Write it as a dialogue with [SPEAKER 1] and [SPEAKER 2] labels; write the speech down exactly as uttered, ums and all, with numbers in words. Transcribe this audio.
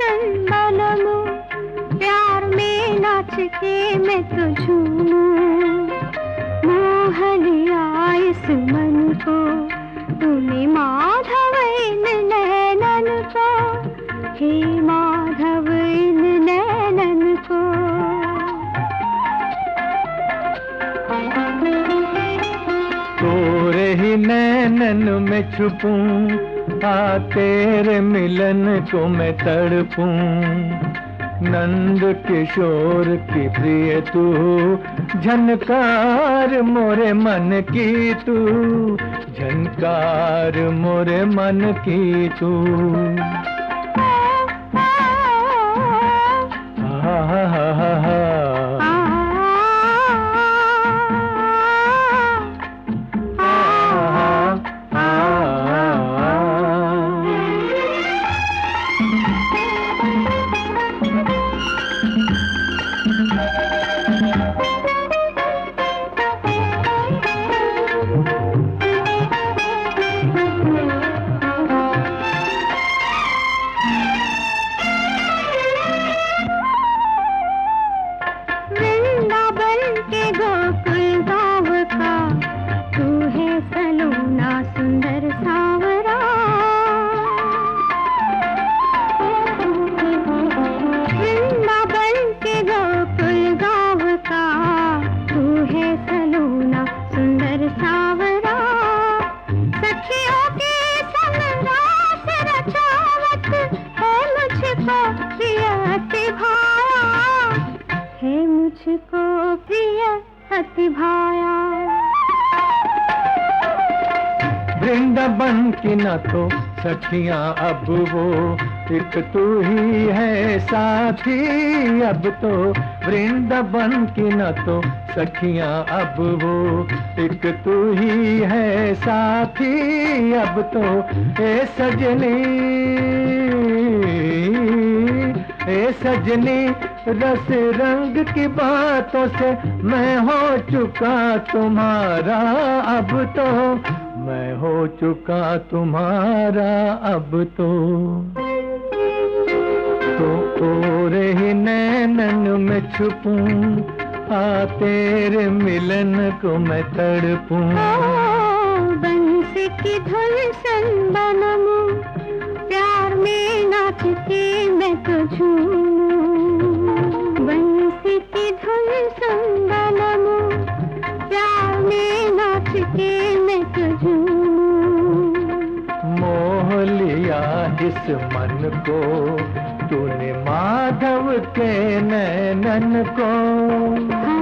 [SPEAKER 1] सनबनमू, प्यार में नाच के मैं तो झूमूं। मोह लिया इस मन को तूने माधव इन नैनन को, हे माधव इन नैनन को।
[SPEAKER 2] तोरे ही नैनन में छुपूं, आ तेरे मिलन को मैं तड़पूं। नंद किशोर की प्रिय तू, झनकार मोरे मन की तू, झनकार मोरे मन की तू। हा हा हा हा हा।
[SPEAKER 1] सुंदर सावरा, वृंदावन के गोकुल गाँव का तू है सलोना सुंदर सावरा। सखियों के संग रास रचावत है मुझको प्रिय अति भाया, है मुझको प्रिय अति भाया।
[SPEAKER 2] वृंदावन की न तो सखियां अब वो, एक तू ही है साथी अब तो। वृंदावन की न तो सखियां अब वो, एक तू ही है साथी अब तो। ए सजनी ए सजनी रस रंग की बातों से मैं हो चुका तुम्हारा अब तो, मैं हो चुका तुम्हारा अब तो। तो ओरे ही नैनन में छुपूं, आ तेरे मिलन को मैं तड़पूं।
[SPEAKER 1] बंसी की धुन सनबनमू, प्यार में नाच के मैं तो झूमूं। बंसी की धुन सनबनमू, प्यार में नाच के मैं तो झूमूं।
[SPEAKER 2] मोह लिया इस मन को तूने माधव के नैनन को।